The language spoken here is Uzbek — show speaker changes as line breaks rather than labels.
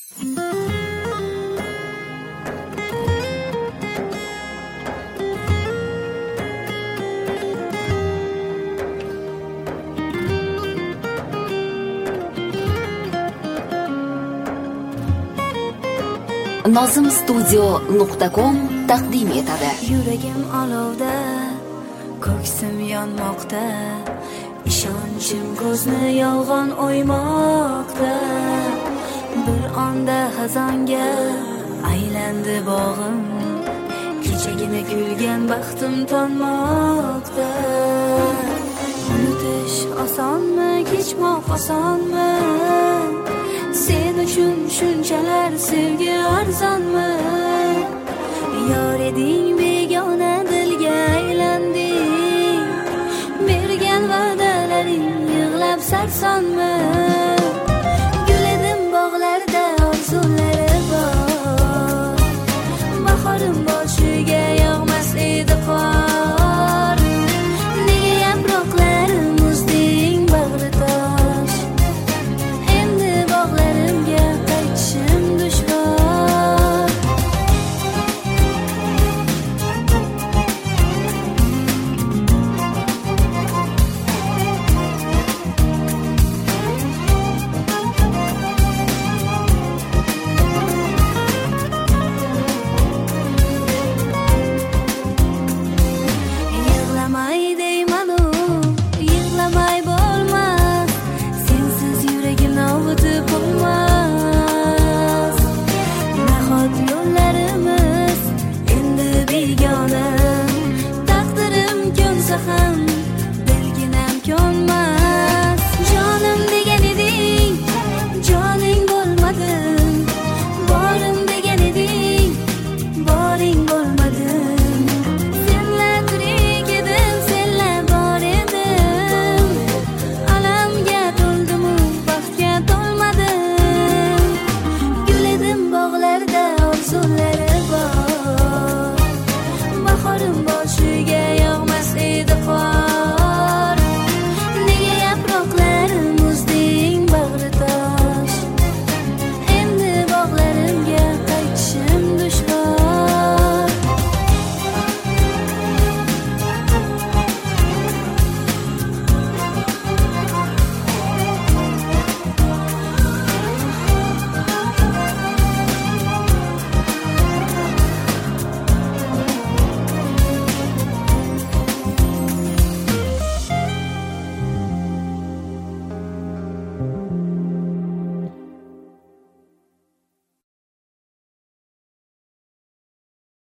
nozimstudio.com taqdim etadi.
Yuragim olovda, ko'ksim yonmoqda, ishonchim ko'zni yolg'on o'ymoqda. Bir onda xazonga aylandi bog'im, kechagina kulgan baxtim tonmoqda. Unutish osonmi, kechmoq osonmi? Sen uchun shunchalar sevgi arzonmi? Yor eding, begona dilga aylanding, bergan va'dalaring yig'lab sarsonmi?